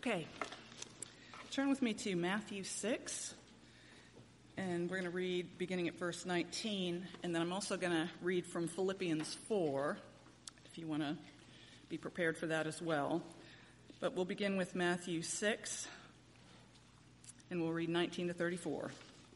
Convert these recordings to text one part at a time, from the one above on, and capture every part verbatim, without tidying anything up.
Okay, turn with me to Matthew six, and we're going to read beginning at verse nineteen, and then I'm also going to read from Philippians four, if you want to be prepared for that as well. But we'll begin with Matthew six, and we'll read nineteen to thirty-four.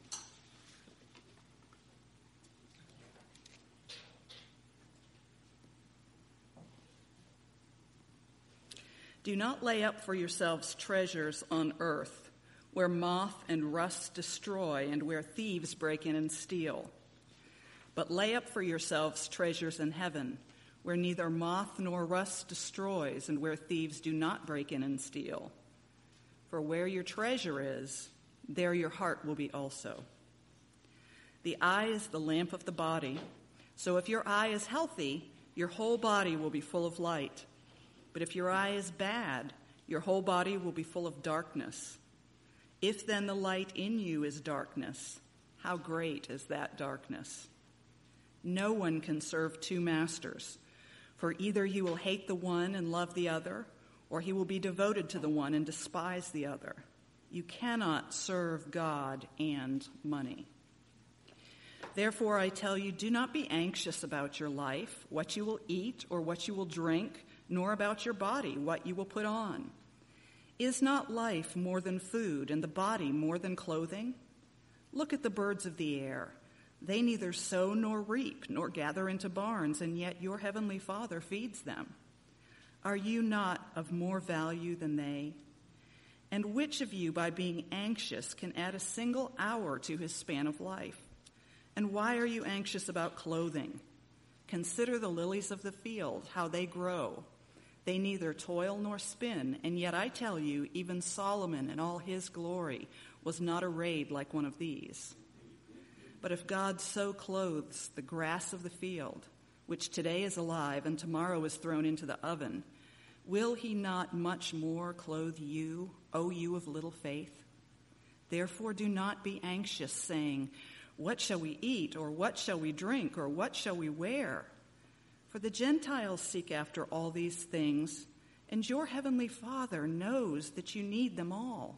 Do not lay up for yourselves treasures on earth, where moth and rust destroy and where thieves break in and steal. But lay up for yourselves treasures in heaven, where neither moth nor rust destroys and where thieves do not break in and steal. For where your treasure is, there your heart will be also. The eye is the lamp of the body, so if your eye is healthy, your whole body will be full of light. But if your eye is bad, your whole body will be full of darkness. If then the light in you is darkness, how great is that darkness? No one can serve two masters, for either he will hate the one and love the other, or he will be devoted to the one and despise the other. You cannot serve God and money. Therefore, I tell you, do not be anxious about your life, what you will eat or what you will drink, nor about your body, what you will put on. Is not life more than food, and the body more than clothing? Look at the birds of the air. They neither sow nor reap, nor gather into barns, and yet your heavenly Father feeds them. Are you not of more value than they? And which of you, by being anxious, can add a single hour to his span of life? And why are you anxious about clothing? Consider the lilies of the field, how they grow. They neither toil nor spin, and yet I tell you, even Solomon in all his glory was not arrayed like one of these. But if God so clothes the grass of the field, which today is alive and tomorrow is thrown into the oven, will he not much more clothe you, O you of little faith? Therefore do not be anxious, saying, what shall we eat, or what shall we drink, or what shall we wear? For the Gentiles seek after all these things, and your heavenly Father knows that you need them all.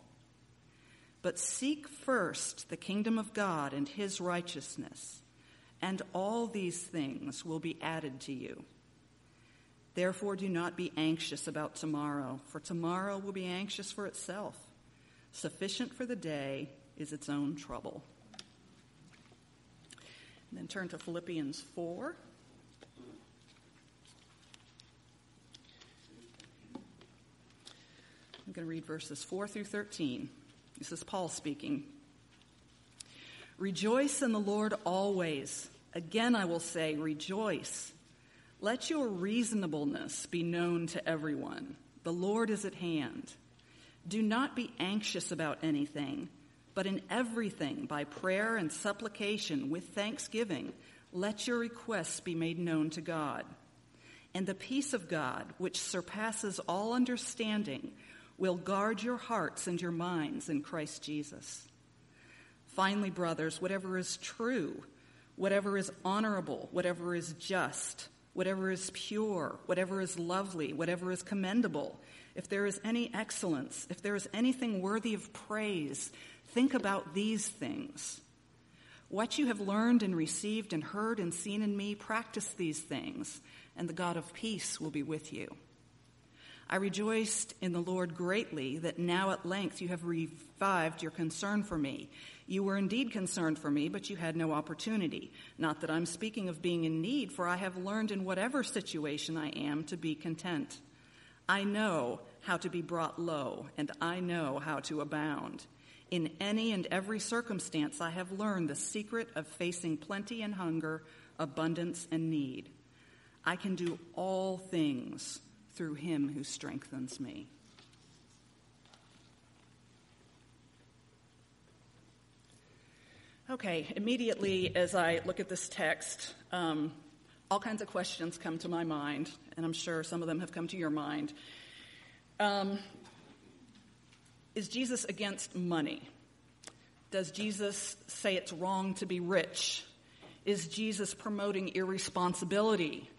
But seek first the kingdom of God and his righteousness, and all these things will be added to you. Therefore do not be anxious about tomorrow, for tomorrow will be anxious for itself. Sufficient for the day is its own trouble. And then turn to Philippians four. I'm going to read verses four through thirteen. This is Paul speaking. Rejoice in the Lord always. Again, I will say, rejoice. Let your reasonableness be known to everyone. The Lord is at hand. Do not be anxious about anything, but in everything, by prayer and supplication with thanksgiving, let your requests be made known to God. And the peace of God, which surpasses all understanding, will guard your hearts and your minds in Christ Jesus. Finally, brothers, whatever is true, whatever is honorable, whatever is just, whatever is pure, whatever is lovely, whatever is commendable, if there is any excellence, if there is anything worthy of praise, think about these things. What you have learned and received and heard and seen in me, practice these things, and the God of peace will be with you. I rejoiced in the Lord greatly that now at length you have revived your concern for me. You were indeed concerned for me, but you had no opportunity. Not that I'm speaking of being in need, for I have learned in whatever situation I am to be content. I know how to be brought low, and I know how to abound. In any and every circumstance I have learned the secret of facing plenty and hunger, abundance and need. I can do all things through him who strengthens me. Okay, immediately as I look at this text, um, all kinds of questions come to my mind, and I'm sure some of them have come to your mind. Um, is Jesus against money? Does Jesus say it's wrong to be rich? Is Jesus promoting irresponsibility?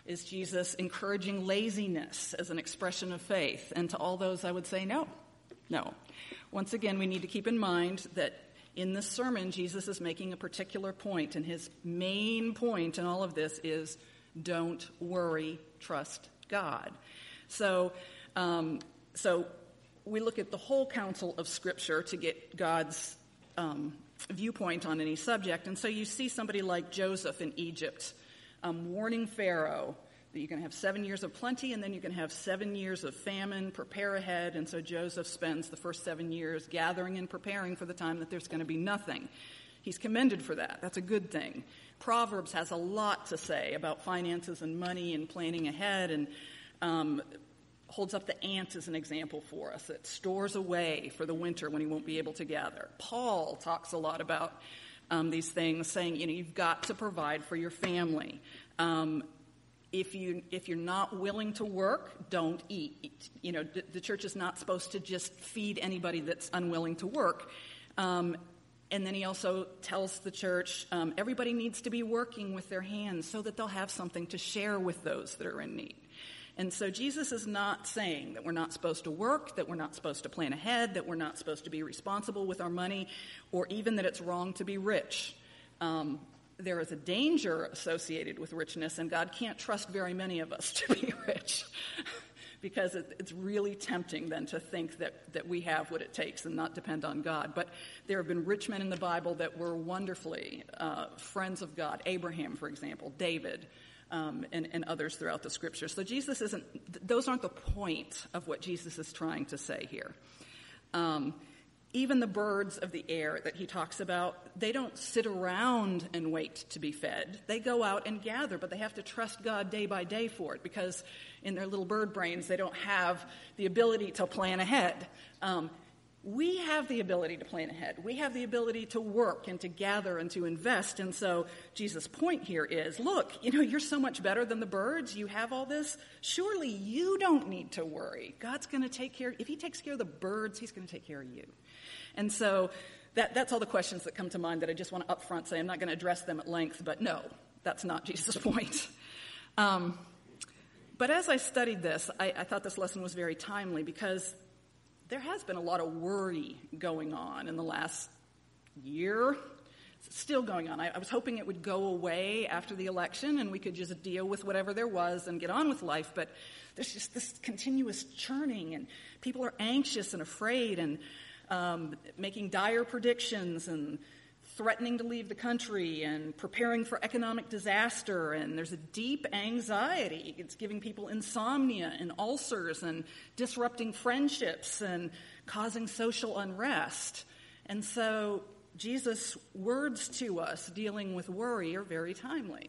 Is Jesus encouraging laziness as an expression of faith? And to all those, I would say no. No. Once again, we need to keep in mind that in this sermon, Jesus is making a particular point, and his main point in all of this is don't worry, trust God. So, um, so we look at the whole counsel of Scripture to get God's um, viewpoint on any subject. And so you see somebody like Joseph in Egypt um, warning Pharaoh that you're going to have seven years of plenty, and then you're going to have seven years of famine, prepare ahead. And so Joseph spends the first seven years gathering and preparing for the time that there's going to be nothing. He's commended for that. That's a good thing. Proverbs has a lot to say about finances and money and planning ahead, and um, holds up the ant as an example for us. It stores away for the winter when he won't be able to gather. Paul talks a lot about um, these things, saying, you know, you've got to provide for your family. Um, If, you, if you're not willing to work, don't eat. You know, the, the church is not supposed to just feed anybody that's unwilling to work. Um, and then he also tells the church um, everybody needs to be working with their hands so that they'll have something to share with those that are in need. And so Jesus is not saying that we're not supposed to work, that we're not supposed to plan ahead, that we're not supposed to be responsible with our money, or even that it's wrong to be rich. Um, There is a danger associated with richness, and God can't trust very many of us to be rich because it, it's really tempting then to think that, that we have what it takes and not depend on God. But there have been rich men in the Bible that were wonderfully uh, friends of God. Abraham, for example, David, um, and, and others throughout the Scriptures. So Jesus isn't, those aren't the point of what Jesus is trying to say here. Um Even the birds of the air that he talks about, they don't sit around and wait to be fed. They go out and gather, but they have to trust God day by day for it because in their little bird brains, they don't have the ability to plan ahead. Um, we have the ability to plan ahead. We have the ability to work and to gather and to invest. And so Jesus' point here is, look, you know, you're so much better than the birds. You have all this. Surely you don't need to worry. God's going to take care. If he takes care of the birds, he's going to take care of you. And so that, that's all the questions that come to mind that I just want to up front say. I'm not going to address them at length, but no, that's not Jesus' point. Um, but as I studied this, I, I thought this lesson was very timely because there has been a lot of worry going on in the last year. It's still going on. I, I was hoping it would go away after the election and we could just deal with whatever there was and get on with life, but there's just this continuous churning and people are anxious and afraid and Um, making dire predictions and threatening to leave the country and preparing for economic disaster. And there's a deep anxiety. It's giving people insomnia and ulcers and disrupting friendships and causing social unrest. And so Jesus' words to us dealing with worry are very timely.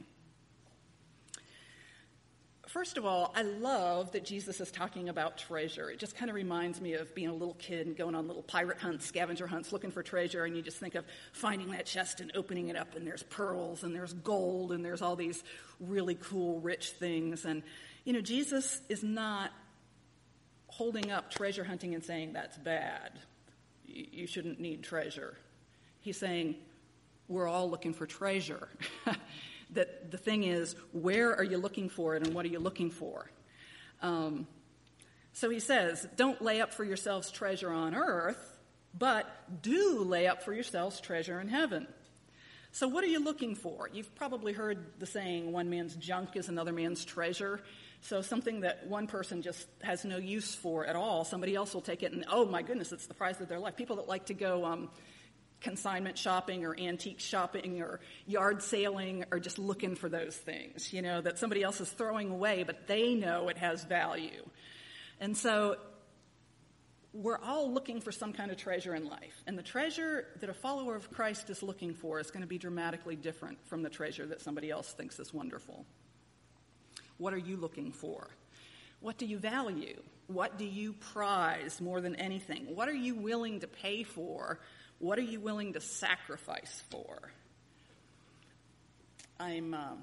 First of all, I love that Jesus is talking about treasure. It just kind of reminds me of being a little kid and going on little pirate hunts, scavenger hunts, looking for treasure, and you just think of finding that chest and opening it up, and there's pearls, and there's gold, and there's all these really cool, rich things. And, you know, Jesus is not holding up treasure hunting and saying that's bad. You shouldn't need treasure. He's saying we're all looking for treasure. That the thing is, where are you looking for it and what are you looking for? Um, so he says, don't lay up for yourselves treasure on earth, but do lay up for yourselves treasure in heaven. So what are you looking for? You've probably heard the saying, one man's junk is another man's treasure. So something that one person just has no use for at all, somebody else will take it and, oh my goodness, it's the prize of their life. People that like to go um, consignment shopping or antique shopping or yard sailing are just looking for those things, you know, that somebody else is throwing away, but they know it has value. And so we're all looking for some kind of treasure in life. And the treasure that a follower of Christ is looking for is going to be dramatically different from the treasure that somebody else thinks is wonderful. What are you looking for? What do you value? What do you prize more than anything? What are you willing to pay for? What are you willing to sacrifice for? I'm um,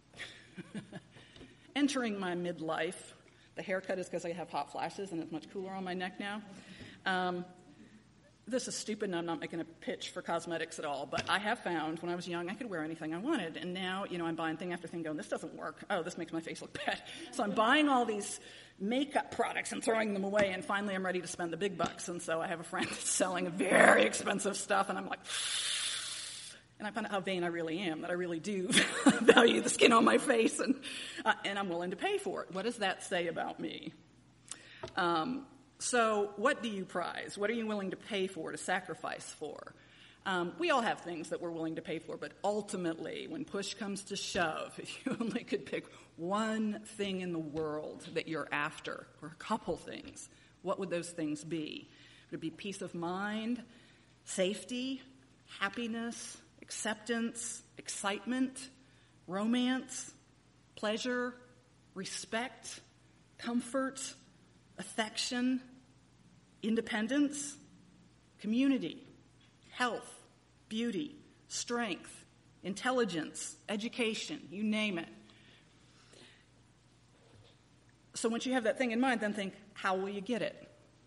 entering my midlife. The haircut is because I have hot flashes and it's much cooler on my neck now. Um, this is stupid, and I'm not making a pitch for cosmetics at all, but I have found when I was young I could wear anything I wanted, and now, you know, I'm buying thing after thing going, this doesn't work. Oh, this makes my face look bad. So I'm buying all these makeup products and throwing them away, and finally I'm ready to spend the big bucks. And so I have a friend that's selling very expensive stuff, and I'm like, and I find out how vain I really am, that I really do value the skin on my face, and uh, and I'm willing to pay for it. What does that say about me? Um, so what do you prize? What are you willing to pay for, to sacrifice for? Um, we all have things that we're willing to pay for, but ultimately, when push comes to shove, if you only could pick one thing in the world that you're after, or a couple things, what would those things be? Would it be peace of mind, safety, happiness, acceptance, excitement, romance, pleasure, respect, comfort, affection, independence, community, health, beauty, strength, intelligence, education, you name it. So once you have that thing in mind, then think, how will you get it?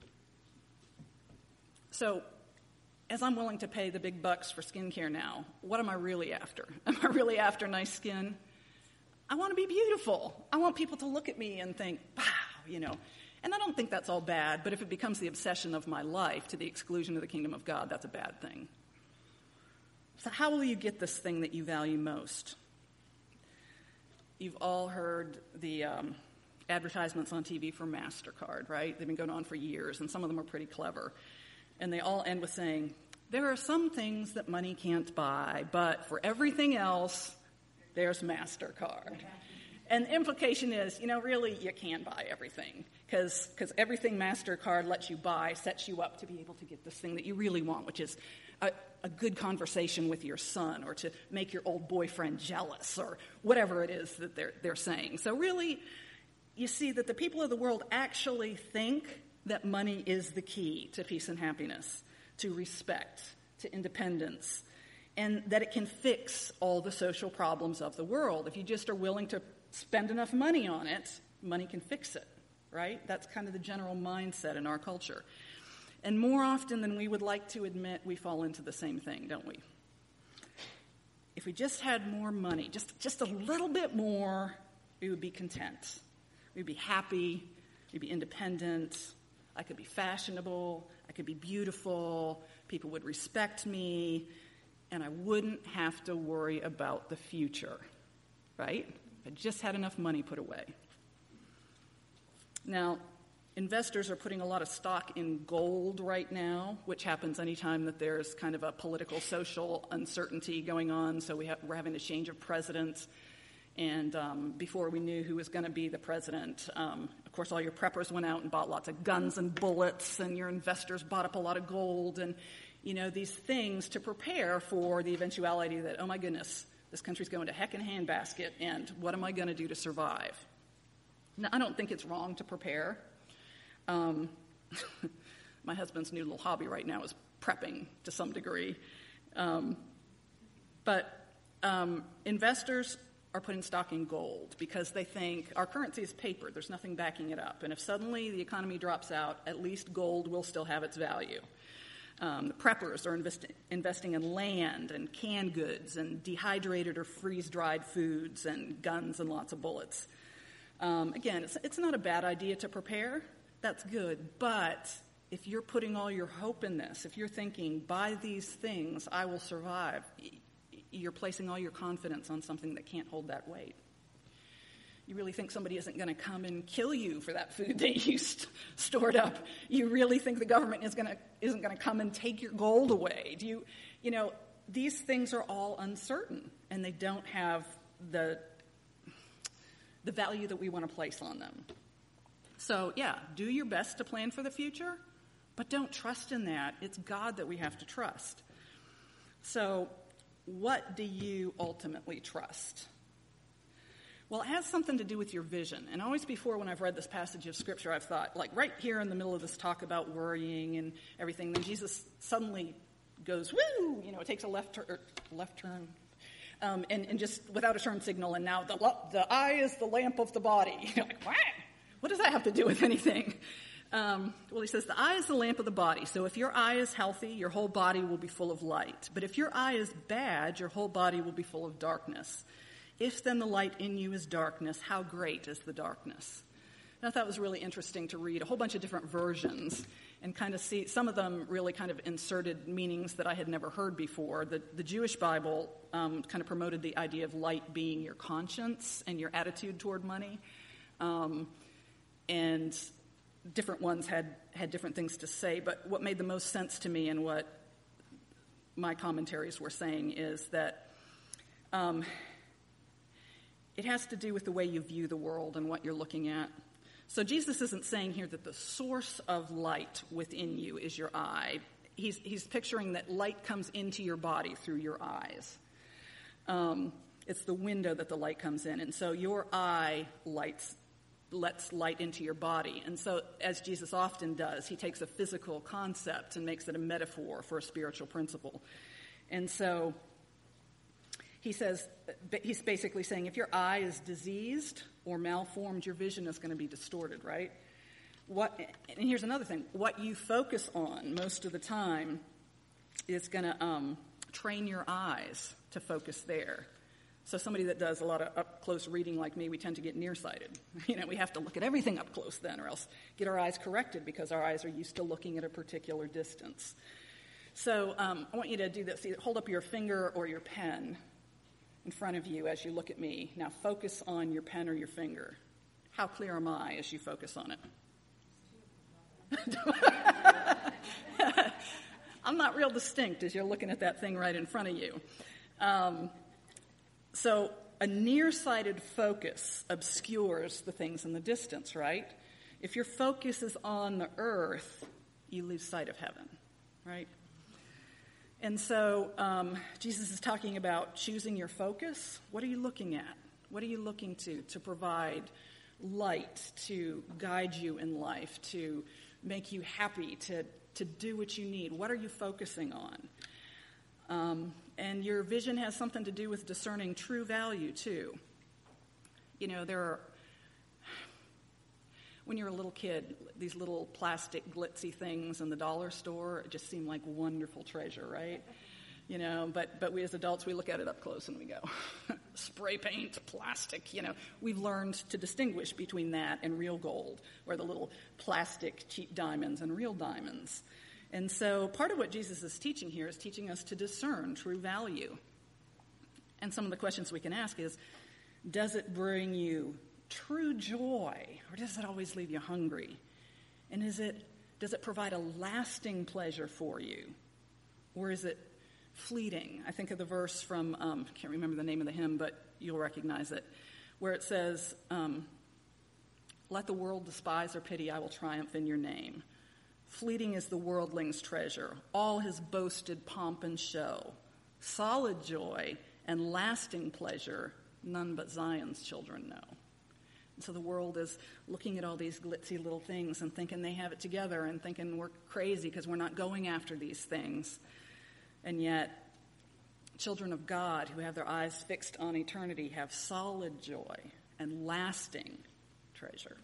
So as I'm willing to pay the big bucks for skincare now, what am I really after? Am I really after nice skin? I want to be beautiful. I want people to look at me and think, wow, you know. And I don't think that's all bad, but if it becomes the obsession of my life to the exclusion of the kingdom of God, that's a bad thing. So how will you get this thing that you value most? You've all heard the um, advertisements on T V for MasterCard, right? They've been going on for years, and some of them are pretty clever. And they all end with saying, there are some things that money can't buy, but for everything else, there's MasterCard. And the implication is, you know, really, you can buy everything, because because everything MasterCard lets you buy sets you up to be able to get this thing that you really want, which is a, a good conversation with your son, or to make your old boyfriend jealous, or whatever it is that they're they're saying. So really, you see that the people of the world actually think that money is the key to peace and happiness, to respect, to independence, and that it can fix all the social problems of the world. If you just are willing to spend enough money on it, money can fix it, right? That's kind of the general mindset in our culture. And more often than we would like to admit, we fall into the same thing, don't we? If we just had more money, just, just a little bit more, we would be content. We'd be happy, we'd be independent, I could be fashionable, I could be beautiful, people would respect me, and I wouldn't have to worry about the future, right? I just had enough money put away. Now, investors are putting a lot of stock in gold right now, which happens anytime that there's kind of a political, social uncertainty going on. So we have, we're having a change of president. And um, before we knew who was going to be the president, um, of course, all your preppers went out and bought lots of guns and bullets, and your investors bought up a lot of gold and, you know, these things to prepare for the eventuality that, oh, my goodness, this country's going to heck in a handbasket, and what am I going to do to survive? Now, I don't think it's wrong to prepare. Um, my husband's new little hobby right now is prepping to some degree. Um, but um, investors are putting stock in gold because they think our currency is paper. There's nothing backing it up. And if suddenly the economy drops out, at least gold will still have its value. Um, the preppers are invest- investing in land and canned goods and dehydrated or freeze-dried foods and guns and lots of bullets. Um, again, it's, it's not a bad idea to prepare. That's good. But if you're putting all your hope in this, if you're thinking, by these things, I will survive, you're placing all your confidence on something that can't hold that weight. You really think somebody isn't going to come and kill you for that food that you st- stored up? You really think the government is going to isn't going to come and take your gold away? Do you, you know, these things are all uncertain, and they don't have the the value that we want to place on them. So, yeah, do your best to plan for the future, but don't trust in that. It's God that we have to trust. So, what do you ultimately trust? Well, it has something to do with your vision. And always before, when I've read this passage of Scripture, I've thought, like right here in the middle of this talk about worrying and everything, then Jesus suddenly goes, woo, you know, it takes a left, tur- left turn, um, and, and just without a turn signal, and now the, the eye is the lamp of the body. You're like, what? What does that have to do with anything? Um, well, he says, the eye is the lamp of the body. So if your eye is healthy, your whole body will be full of light. But if your eye is bad, your whole body will be full of darkness. If then the light in you is darkness, how great is the darkness? And I thought it was really interesting to read a whole bunch of different versions and kind of see, some of them really kind of inserted meanings that I had never heard before. The, the Jewish Bible um, kind of promoted the idea of light being your conscience and your attitude toward money. Um, and different ones had, had different things to say, but what made the most sense to me and what my commentaries were saying is that um, it has to do with the way you view the world and what you're looking at. So Jesus isn't saying here that the source of light within you is your eye. He's, he's picturing that light comes into your body through your eyes. Um, it's the window that the light comes in, and so your eye lights lets light into your body. And so, as Jesus often does, he takes a physical concept and makes it a metaphor for a spiritual principle. And so he says, he's basically saying, if your eye is diseased or malformed, your vision is going to be distorted, right? What? And here's another thing. What you focus on most of the time is going to um, train your eyes to focus there. So somebody that does a lot of up-close reading like me, we tend to get nearsighted. You know, we have to look at everything up close then, or else get our eyes corrected because our eyes are used to looking at a particular distance. So um, I want you to do this. Either hold up your finger or your pen in front of you as you look at me. Now focus on your pen or your finger. How clear am I as you focus on it? I'm not real distinct as you're looking at that thing right in front of you. Um, So a nearsighted focus obscures the things in the distance, right? If your focus is on the earth, you lose sight of heaven, right? And so um, Jesus is talking about choosing your focus. What are you looking at? What are you looking to? To provide light, to guide you in life, to make you happy, to, to do what you need. What are you focusing on? Um, and your vision has something to do with discerning true value, too. You know, there are, when you're a little kid, these little plastic glitzy things in the dollar store just seem like wonderful treasure, right? You know, but, but we as adults, we look at it up close and we go, spray paint, plastic, you know. We've learned to distinguish between that and real gold, or the little plastic cheap diamonds and real diamonds. And so part of what Jesus is teaching here is teaching us to discern true value. And some of the questions we can ask is, does it bring you true joy, or does it always leave you hungry? And is it does it provide a lasting pleasure for you, or is it fleeting? I think of the verse from, um, I can't remember the name of the hymn, but you'll recognize it, where it says, um, let the world despise or pity, I will triumph in your name. Fleeting is the worldling's treasure, all his boasted pomp and show. Solid joy and lasting pleasure, none but Zion's children know. And so the world is looking at all these glitzy little things and thinking they have it together and thinking we're crazy because we're not going after these things. And yet, children of God who have their eyes fixed on eternity have solid joy and lasting treasure.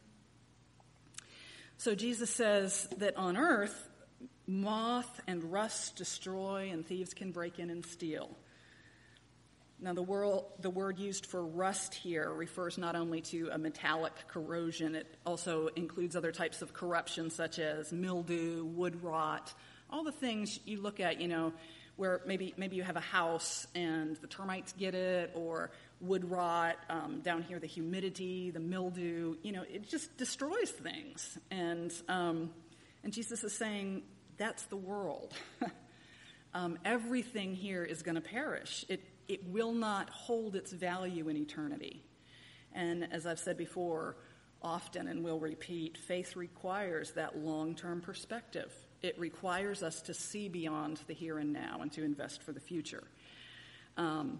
So Jesus says that on earth, moth and rust destroy and thieves can break in and steal. Now, the, world, the word used for rust here refers not only to a metallic corrosion, it also includes other types of corruption such as mildew, wood rot, all the things you look at, you know, where maybe maybe you have a house and the termites get it, or wood rot, um, down here the humidity, the mildew, you know, it just destroys things. And um, and Jesus is saying that's the world. um, everything here is going to perish. It it will not hold its value in eternity. And as I've said before, often and will repeat, faith requires that long-term perspective. It requires us to see beyond the here and now and to invest for the future. Um,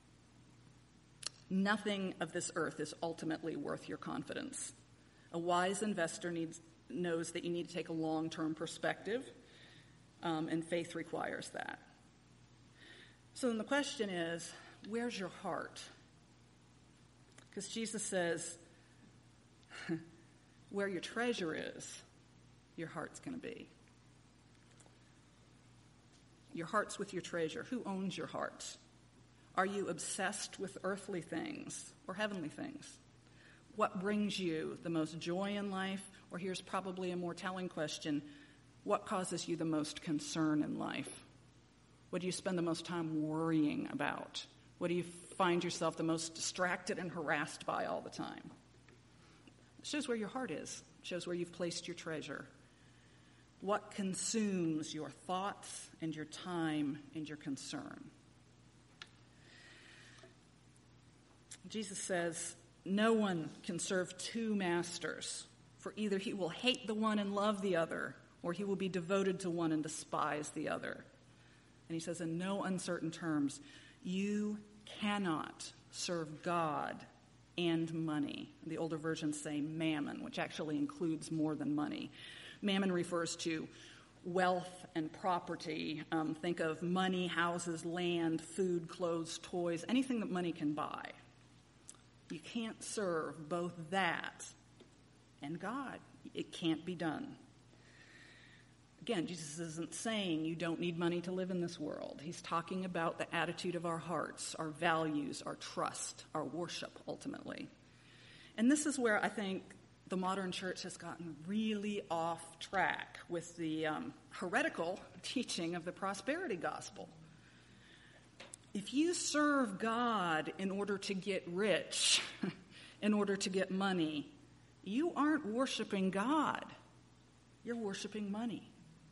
nothing of this earth is ultimately worth your confidence. A wise investor needs knows that you need to take a long-term perspective, um, and faith requires that. So then the question is, where's your heart? Because Jesus says, where your treasure is, your heart's going to be. Your heart's with your treasure. Who owns your heart? Are you obsessed with earthly things or heavenly things? What brings you the most joy in life? Or here's probably a more telling question. What causes you the most concern in life? What do you spend the most time worrying about? What do you find yourself the most distracted and harassed by all the time? It shows where your heart is. It shows where you've placed your treasure. What consumes your thoughts and your time and your concern? Jesus says, no one can serve two masters, for either he will hate the one and love the other, or he will be devoted to one and despise the other. And he says in no uncertain terms, you cannot serve God and money. The older versions say mammon, which actually includes more than money. Mammon refers to wealth and property. Um, think of money, houses, land, food, clothes, toys, anything that money can buy. You can't serve both that and God. It can't be done. Again, Jesus isn't saying you don't need money to live in this world. He's talking about the attitude of our hearts, our values, our trust, our worship, ultimately. And this is where I think the modern church has gotten really off track with the um, heretical teaching of the prosperity gospel. If you serve God in order to get rich, in order to get money, you aren't worshiping God. You're worshiping money.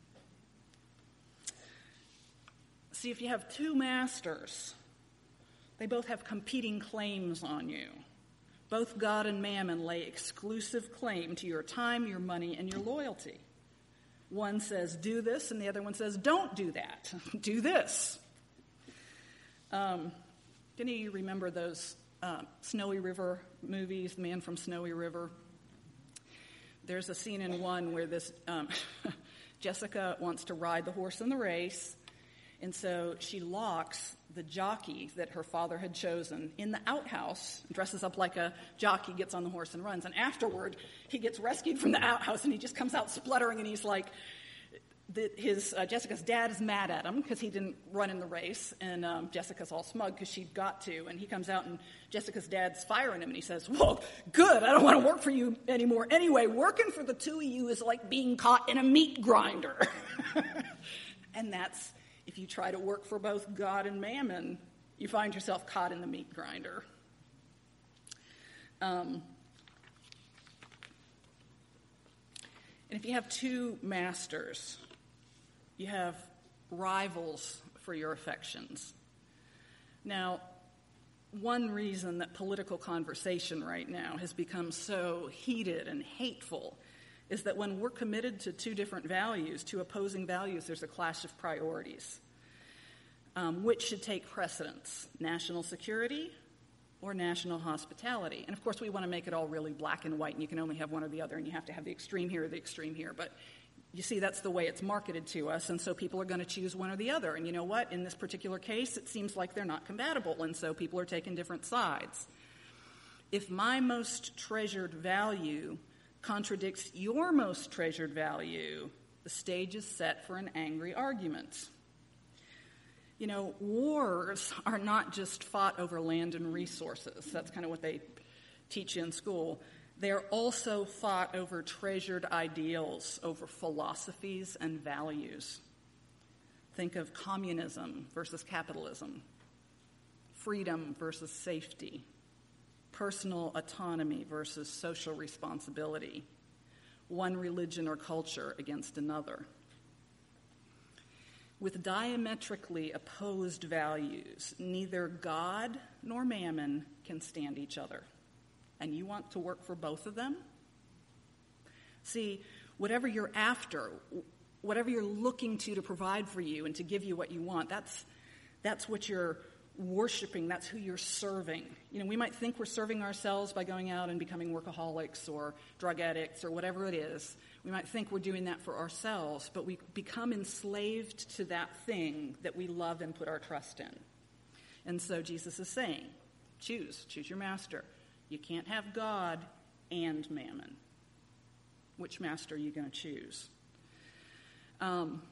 See, if you have two masters, they both have competing claims on you. Both God and mammon lay exclusive claim to your time, your money, and your loyalty. One says, do this, and the other one says, don't do that. Do this. Um, do any of you remember those uh, Snowy River movies, The Man from Snowy River? There's a scene in one where this um, Jessica wants to ride the horse in the race, and so she locks the jockey that her father had chosen in the outhouse, dresses up like a jockey, gets on the horse and runs. And afterward, he gets rescued from the outhouse, and he just comes out spluttering, and he's like, the, his uh, Jessica's dad is mad at him because he didn't run in the race, and um, Jessica's all smug because she'd got to. And he comes out, and Jessica's dad's firing him, and he says, well, good, I don't want to work for you anymore. Anyway, working for the two of you is like being caught in a meat grinder. And that's, if you try to work for both God and mammon, you find yourself caught in the meat grinder. Um, and if you have two masters, you have rivals for your affections. Now, one reason that political conversation right now has become so heated and hateful is that when we're committed to two different values, two opposing values, there's a clash of priorities. Um, which should take precedence, national security or national hospitality? And of course, we want to make it all really black and white, and you can only have one or the other, and you have to have the extreme here or the extreme here. But you see, that's the way it's marketed to us, and so people are going to choose one or the other. And you know what? In this particular case, it seems like they're not compatible, and so people are taking different sides. If my most treasured value contradicts your most treasured value, the stage is set for an angry argument. You know, wars are not just fought over land and resources. That's kind of what they teach you in school. They're also fought over treasured ideals, over philosophies and values. Think of communism versus capitalism, freedom versus safety, personal autonomy versus social responsibility, one religion or culture against another. With diametrically opposed values, neither God nor mammon can stand each other. And you want to work for both of them? See, whatever you're after, whatever you're looking to to provide for you and to give you what you want, that's that's what you're worshiping, that's who you're serving. You know, we might think we're serving ourselves by going out and becoming workaholics or drug addicts or whatever it is. We might think we're doing that for ourselves, but we become enslaved to that thing that we love and put our trust in. And so Jesus is saying, choose, choose your master. You can't have God and mammon. Which master are you going to choose? Um,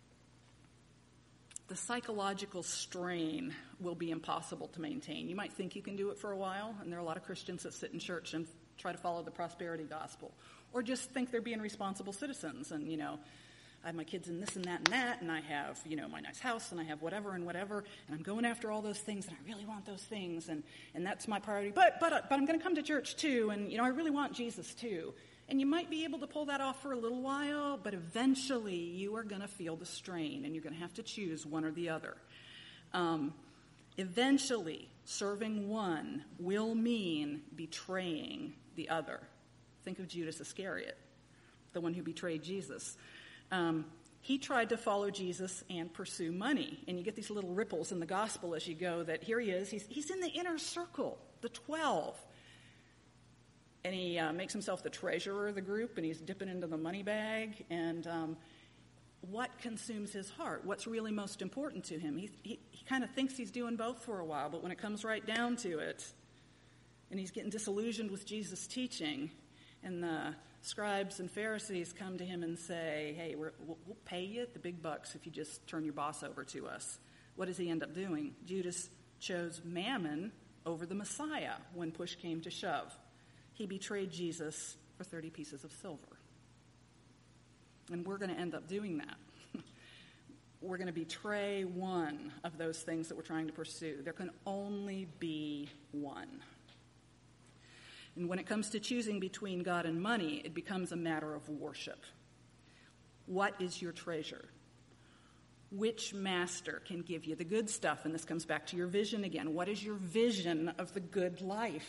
the psychological strain will be impossible to maintain. You might think you can do it for a while, and there are a lot of Christians that sit in church and try to follow the prosperity gospel, or just think they're being responsible citizens, and, you know, I have my kids in this and that and that, and I have, you know, my nice house, and I have whatever and whatever, and I'm going after all those things, and I really want those things, and, and that's my priority. But but but I'm going to come to church too, and, you know, I really want Jesus too. And you might be able to pull that off for a little while, but eventually you are going to feel the strain, and you're going to have to choose one or the other. Um, eventually, serving one will mean betraying the other. Think of Judas Iscariot, the one who betrayed Jesus. Um, he tried to follow Jesus and pursue money. And you get these little ripples in the gospel as you go that here he is. He's, he's in the inner circle, the twelve. And he uh, makes himself the treasurer of the group, and he's dipping into the money bag. And um, what consumes his heart? What's really most important to him? He, he, he kind of thinks he's doing both for a while, but when it comes right down to it, and he's getting disillusioned with Jesus' teaching, and the scribes and Pharisees come to him and say, hey, we're, we'll, we'll pay you the big bucks if you just turn your boss over to us. What does he end up doing? Judas chose mammon over the Messiah when push came to shove. He betrayed Jesus for thirty pieces of silver. And we're going to end up doing that. We're going to betray one of those things that we're trying to pursue. There can only be one. And when it comes to choosing between God and money, it becomes a matter of worship. What is your treasure? Which master can give you the good stuff? And this comes back to your vision again. What is your vision of the good life?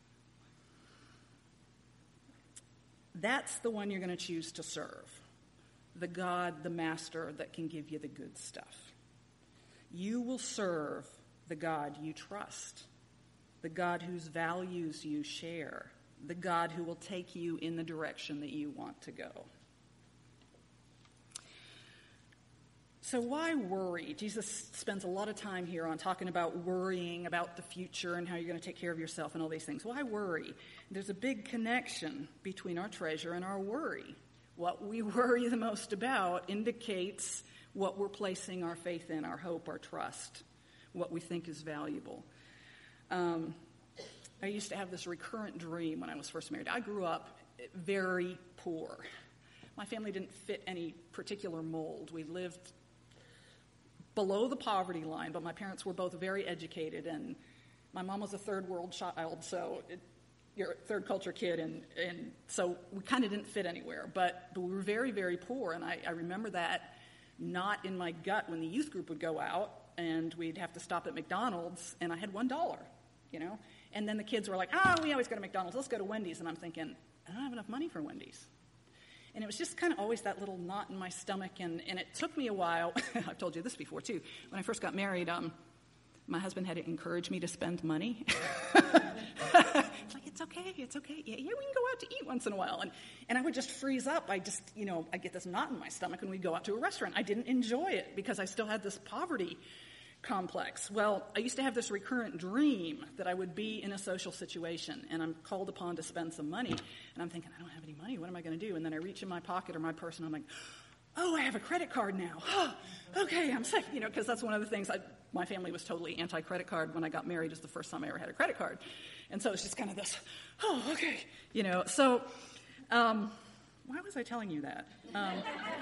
That's the one you're going to choose to serve. The God, the master that can give you the good stuff. You will serve the God you trust. The God whose values you share. The God who will take you in the direction that you want to go. So why worry? Jesus spends a lot of time here on talking about worrying about the future and how you're going to take care of yourself and all these things. Why worry? There's a big connection between our treasure and our worry. What we worry the most about indicates what we're placing our faith in, our hope, our trust, what we think is valuable. Um, I used to have this recurrent dream when I was first married. I grew up very poor. My family didn't fit any particular mold. We lived below the poverty line, but my parents were both very educated, and my mom was a third world child, so it, you're a third culture kid, and, and so we kind of didn't fit anywhere, but, but we were very, very poor, and I, I remember that not in my gut when the youth group would go out, and we'd have to stop at McDonald's, and I had one dollar, you know, and then the kids were like, oh, we always go to McDonald's, let's go to Wendy's, and I'm thinking, I don't have enough money for Wendy's. And it was just kind of always that little knot in my stomach, and, and it took me a while. I've told you this before, too. When I first got married, um, my husband had to encourage me to spend money. It's like, it's okay, it's okay. Yeah, yeah, we can go out to eat once in a while. And, and I would just freeze up. I just, you know, I'd get this knot in my stomach when we'd go out to a restaurant. I didn't enjoy it because I still had this poverty complex. Well, I used to have this recurrent dream that I would be in a social situation and I'm called upon to spend some money, and I'm thinking, I don't have any money, what am I going to do? And then I reach in my pocket or my purse and I'm like, oh, I have a credit card now. Oh, okay, I'm safe, you know, because that's one of the things. I, my family was totally anti-credit card when I got married. It's the first time I ever had a credit card. And so it's just kind of this, oh, okay, you know. So um, why was I telling you that? Um,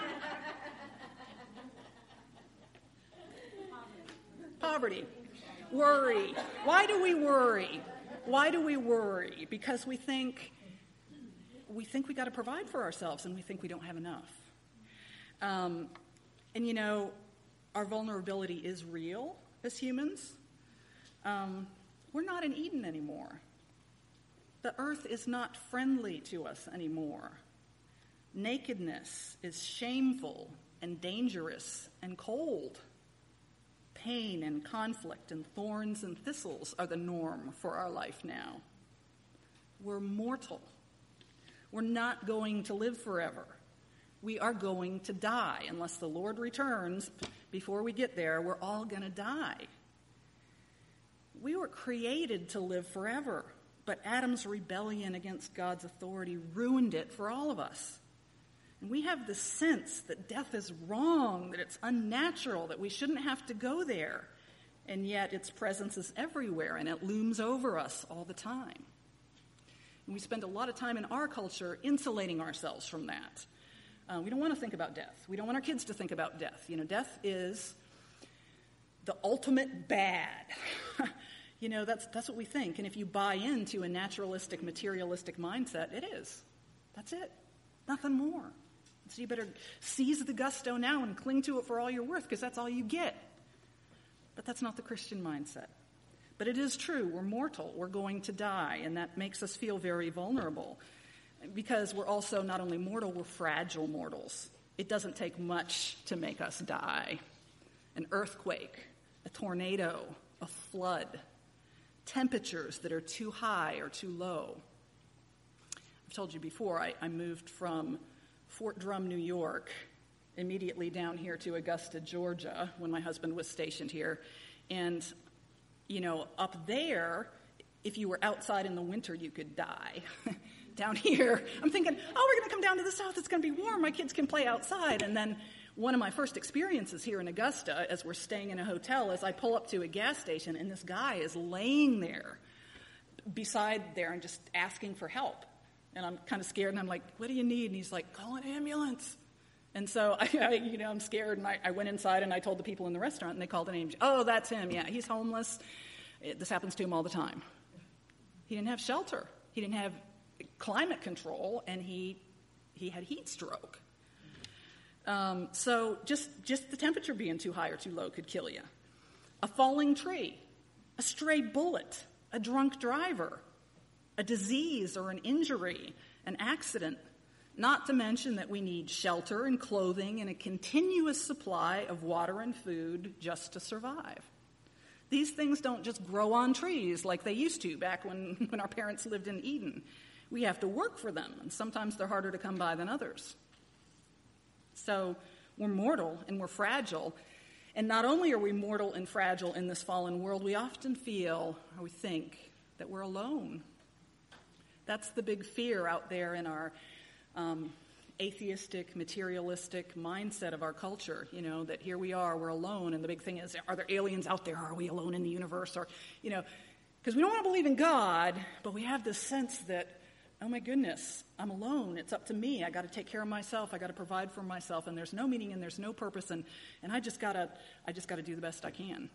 Poverty, worry. Why do we worry? Why do we worry? Because we think we think we got to provide for ourselves, and we think we don't have enough. Um, and you know, our vulnerability is real as humans. Um, we're not in Eden anymore. The earth is not friendly to us anymore. Nakedness is shameful and dangerous and cold. Pain and conflict and thorns and thistles are the norm for our life now. We're mortal. We're not going to live forever. We are going to die. Unless the Lord returns before we get there, we're all going to die. We were created to live forever, but Adam's rebellion against God's authority ruined it for all of us. And we have this sense that death is wrong, that it's unnatural, that we shouldn't have to go there. And yet its presence is everywhere, and it looms over us all the time. And we spend a lot of time in our culture insulating ourselves from that. Uh, we don't want to think about death. We don't want our kids to think about death. You know, death is the ultimate bad. You know, that's that's what we think. And if you buy into a naturalistic, materialistic mindset, it is. That's it. Nothing more. So you better seize the gusto now and cling to it for all you're worth, because that's all you get. But that's not the Christian mindset. But it is true. We're mortal. We're going to die, and that makes us feel very vulnerable. Because we're also not only mortal, we're fragile mortals. It doesn't take much to make us die. An earthquake, a tornado, a flood, temperatures that are too high or too low. I've told you before, I, I moved from Fort Drum, New York, immediately down here to Augusta, Georgia, when my husband was stationed here. And, you know, up there, if you were outside in the winter, you could die. Down here, I'm thinking, oh, we're going to come down to the south. It's going to be warm. My kids can play outside. And then one of my first experiences here in Augusta, as we're staying in a hotel, is I pull up to a gas station, and this guy is laying there beside there and just asking for help. And I'm kind of scared, and I'm like, what do you need? And he's like, call an ambulance. And so, I, I, you know, I'm scared, and I, I went inside, and I told the people in the restaurant, and they called an ambulance. Oh, that's him. Yeah, he's homeless. It, this happens to him all the time. He didn't have shelter. He didn't have climate control, and he he had heat stroke. Um, so just, just the temperature being too high or too low could kill you. A falling tree, a stray bullet, a drunk driver, a disease or an injury, an accident, not to mention that we need shelter and clothing and a continuous supply of water and food just to survive. These things don't just grow on trees like they used to back when, when our parents lived in Eden. We have to work for them, and sometimes they're harder to come by than others. So we're mortal and we're fragile. And not only are we mortal and fragile in this fallen world, we often feel, or we think, that we're alone. That's the big fear out there in our um, atheistic, materialistic mindset of our culture, you know, that here we are, we're alone, and the big thing is, are there aliens out there? Are we alone in the universe? Or, you know, because we don't want to believe in God, but we have this sense that, oh my goodness, I'm alone. It's up to me. I got to take care of myself. I got to provide for myself, and there's no meaning and there's no purpose, and, and I just gotta I just got to do the best I can.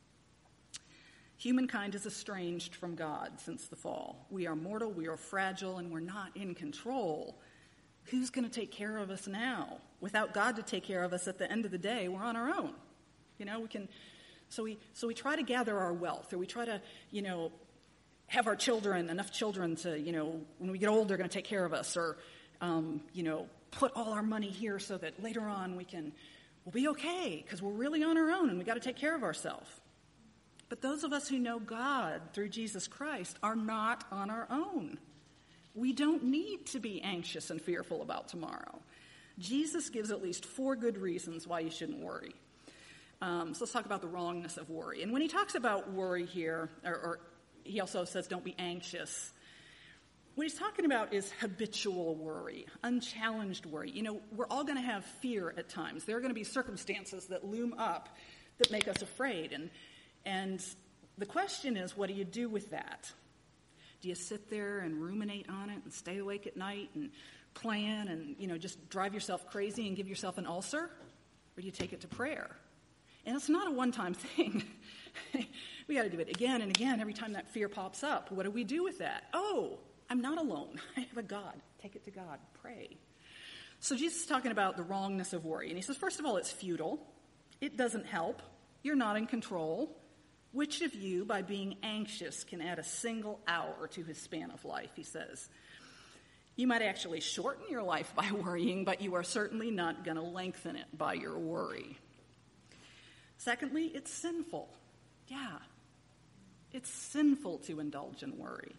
Humankind is estranged from God since the fall. We are mortal, we are fragile, and we're not in control. Who's going to take care of us now? Without God to take care of us at the end of the day, we're on our own. You know, we can, so we so we try to gather our wealth, or we try to, you know, have our children, enough children to, you know, when we get old, they're going to take care of us, or, um, you know, put all our money here so that later on we can, we'll be okay, because we're really on our own and we got to take care of ourselves. But those of us who know God through Jesus Christ are not on our own. We don't need to be anxious and fearful about tomorrow. Jesus gives at least four good reasons why you shouldn't worry. Um, so let's talk about the wrongness of worry. And when he talks about worry here, or, or he also says don't be anxious, what he's talking about is habitual worry, unchallenged worry. You know, we're all going to have fear at times. There are going to be circumstances that loom up that make us afraid. And And the question is, what do you do with that? Do you sit there and ruminate on it and stay awake at night and plan and, you know, just drive yourself crazy and give yourself an ulcer? Or do you take it to prayer? And it's not a one-time thing. We got to do it again and again every time that fear pops up. What do we do with that? Oh, I'm not alone. I have a God. Take it to God. Pray. So Jesus is talking about the wrongness of worry. And he says, first of all, it's futile. It doesn't help. You're not in control. Which of you, by being anxious, can add a single hour to his span of life, he says. You might actually shorten your life by worrying, but you are certainly not going to lengthen it by your worry. Secondly, it's sinful. Yeah, it's sinful to indulge in worry.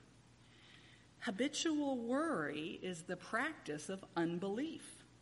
Habitual worry is the practice of unbelief.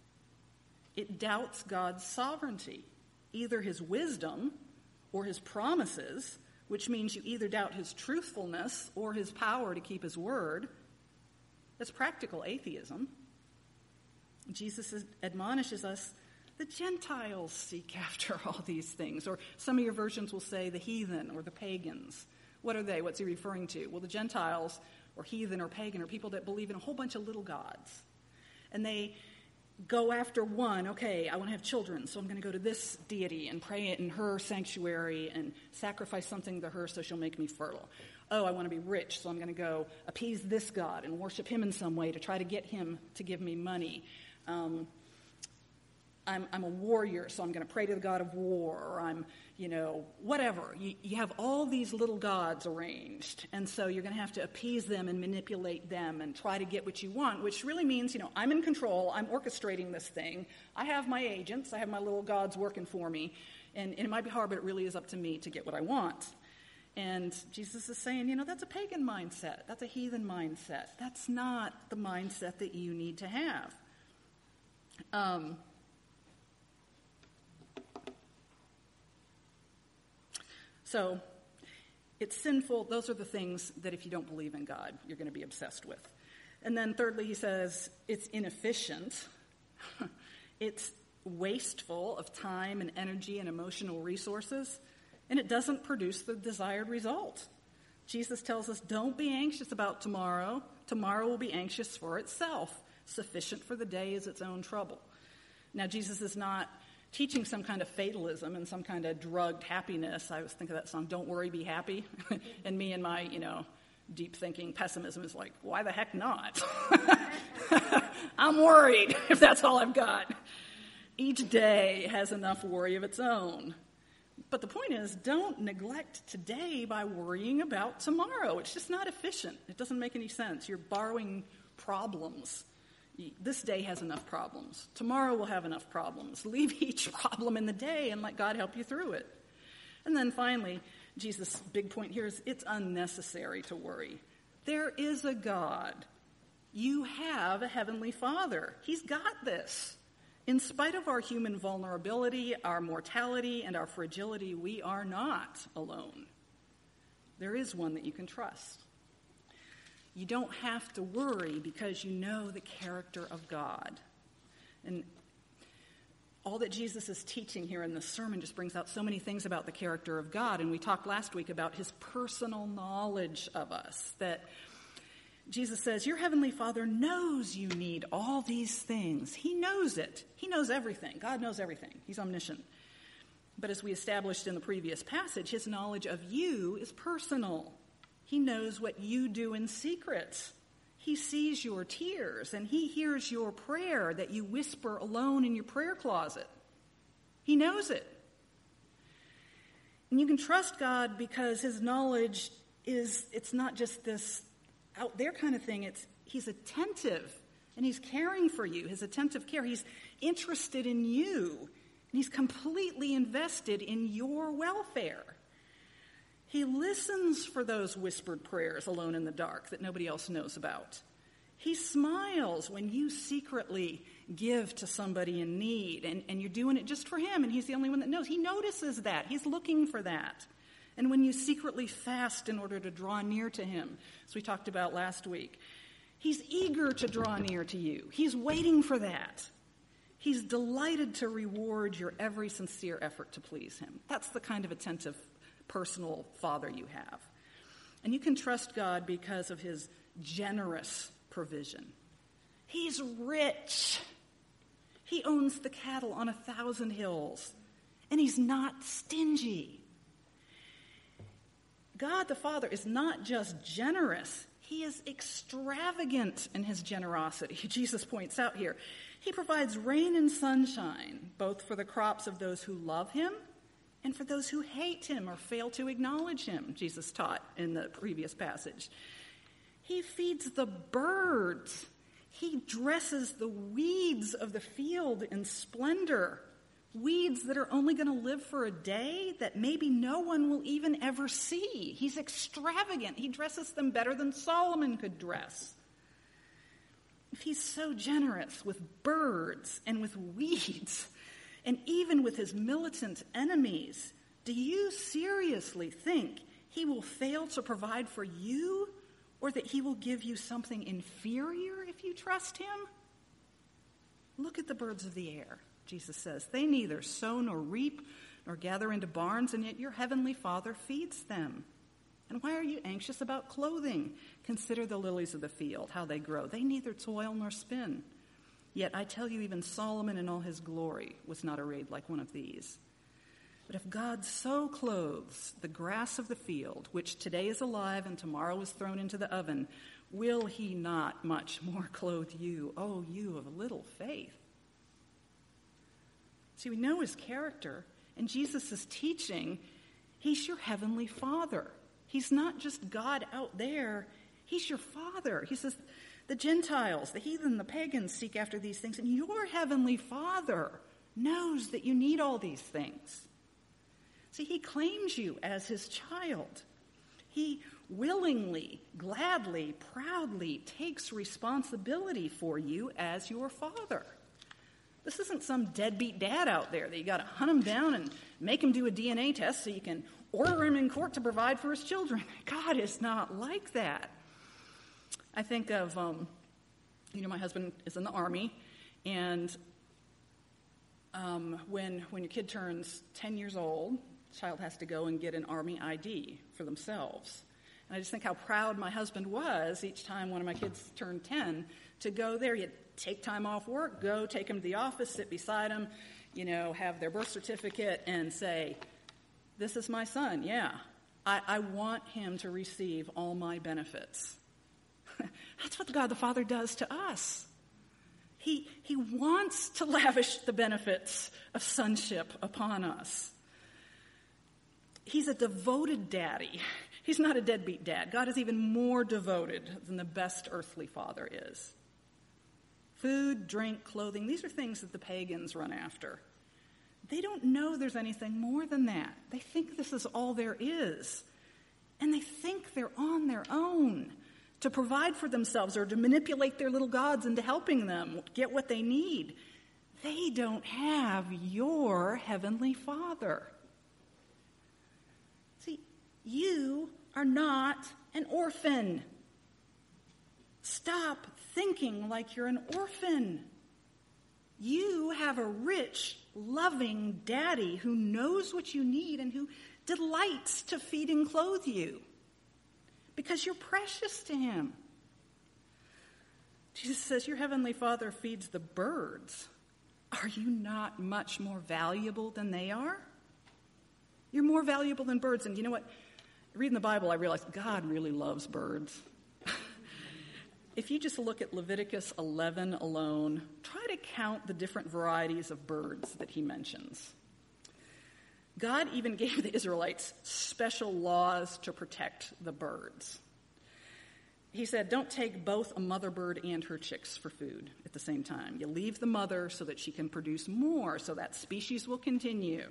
It doubts God's sovereignty, either his wisdom or his promises, which means you either doubt his truthfulness or his power to keep his word. That's practical atheism. Jesus admonishes us, the Gentiles seek after all these things. Or some of your versions will say the heathen or the pagans. What are they? What's he referring to? Well, the Gentiles or heathen or pagan are people that believe in a whole bunch of little gods. And they go after one. Okay, I want to have children, so I'm going to go to this deity and pray in her sanctuary and sacrifice something to her so she'll make me fertile. Oh, I want to be rich, so I'm going to go appease this god and worship him in some way to try to get him to give me money. Um, I'm, I'm a warrior, so I'm going to pray to the god of war, or I'm, you know, whatever. You, you have all these little gods arranged, and so you're going to have to appease them and manipulate them and try to get what you want, which really means, you know, I'm in control, I'm orchestrating this thing, I have my agents, I have my little gods working for me, and, and it might be hard, but it really is up to me to get what I want. And Jesus is saying, you know, that's a pagan mindset, that's a heathen mindset. That's not the mindset that you need to have. Um... So it's sinful. Those are the things that if you don't believe in God, you're going to be obsessed with. And then thirdly, he says it's inefficient. It's wasteful of time and energy and emotional resources, and it doesn't produce the desired result. Jesus tells us, don't be anxious about tomorrow. Tomorrow will be anxious for itself. Sufficient for the day is its own trouble. Now, Jesus is not teaching some kind of fatalism and some kind of drugged happiness. I always think of that song, Don't Worry, Be Happy. And me and my, you know, deep thinking pessimism is like, why the heck not? I'm worried if that's all I've got. Each day has enough worry of its own. But the point is, don't neglect today by worrying about tomorrow. It's just not efficient. It doesn't make any sense. You're borrowing problems. This day has enough problems. Tomorrow will have enough problems. Leave each problem in the day and let God help you through it. And then finally, Jesus' big point here is it's unnecessary to worry. There is a God. You have a heavenly Father. He's got this. In spite of our human vulnerability, our mortality, and our fragility, we are not alone. There is one that you can trust. You don't have to worry because you know the character of God. And all that Jesus is teaching here in this sermon just brings out so many things about the character of God. And we talked last week about his personal knowledge of us. That Jesus says, your heavenly Father knows you need all these things. He knows it. He knows everything. God knows everything. He's omniscient. But as we established in the previous passage, his knowledge of you is personal. He knows what you do in secret. He sees your tears, and he hears your prayer that you whisper alone in your prayer closet. He knows it. And you can trust God because his knowledge is, it's not just this out there kind of thing. It's he's attentive, and he's caring for you, his attentive care. He's interested in you, and he's completely invested in your welfare. He listens for those whispered prayers alone in the dark that nobody else knows about. He smiles when you secretly give to somebody in need, and, and you're doing it just for him, and he's the only one that knows. He notices that. He's looking for that. And when you secretly fast in order to draw near to him, as we talked about last week, he's eager to draw near to you. He's waiting for that. He's delighted to reward your every sincere effort to please him. That's the kind of attentive personal Father you have. And you can trust God because of his generous provision. He's rich. He owns the cattle on a thousand hills, and he's not stingy. God the Father is not just generous, he is extravagant in his generosity. Jesus points out here, he provides rain and sunshine, both for the crops of those who love him and for those who hate him or fail to acknowledge him, Jesus taught in the previous passage. He feeds the birds. He dresses the weeds of the field in splendor, weeds that are only going to live for a day that maybe no one will even ever see. He's extravagant. He dresses them better than Solomon could dress. If he's so generous with birds and with weeds, and even with his militant enemies, do you seriously think he will fail to provide for you, or that he will give you something inferior if you trust him? Look at the birds of the air, Jesus says. They neither sow nor reap nor gather into barns, and yet your heavenly Father feeds them. And why are you anxious about clothing? Consider the lilies of the field, how they grow. They neither toil nor spin. Yet I tell you, even Solomon in all his glory was not arrayed like one of these. But if God so clothes the grass of the field, which today is alive and tomorrow is thrown into the oven, will he not much more clothe you, O you of little faith? See, we know his character, and Jesus is teaching he's your heavenly Father. He's not just God out there. He's your Father. He says the Gentiles, the heathen, the pagans seek after these things, and your heavenly Father knows that you need all these things. See, he claims you as his child. He willingly, gladly, proudly takes responsibility for you as your Father. This isn't some deadbeat dad out there that you got to hunt him down and make him do a D N A test so you can order him in court to provide for his children. God is not like that. I think of, um, you know, my husband is in the Army, and um, when when your kid turns ten years old, the child has to go and get an Army I D for themselves. And I just think how proud my husband was each time one of my kids turned ten to go there. He'd take time off work, go, take him to the office, sit beside him, you know, have their birth certificate and say, this is my son, yeah. I, I want him to receive all my benefits. That's what God the Father does to us. He, he wants to lavish the benefits of sonship upon us. He's a devoted daddy. He's not a deadbeat dad. God is even more devoted than the best earthly father is. Food, drink, clothing, these are things that the pagans run after. They don't know there's anything more than that. They think this is all there is. And they think they're on their own to provide for themselves or to manipulate their little gods into helping them get what they need. They don't have your heavenly Father. See, you are not an orphan. Stop thinking like you're an orphan. You have a rich, loving daddy who knows what you need and who delights to feed and clothe you because you're precious to him. Jesus says, your heavenly Father feeds the birds. Are you not much more valuable than they are? You're more valuable than birds. And you know what? Reading the Bible, I realized God really loves birds. If you just look at Leviticus eleven alone, try to count the different varieties of birds that he mentions. God even gave the Israelites special laws to protect the birds. He said, don't take both a mother bird and her chicks for food at the same time. You leave the mother so that she can produce more, so that species will continue.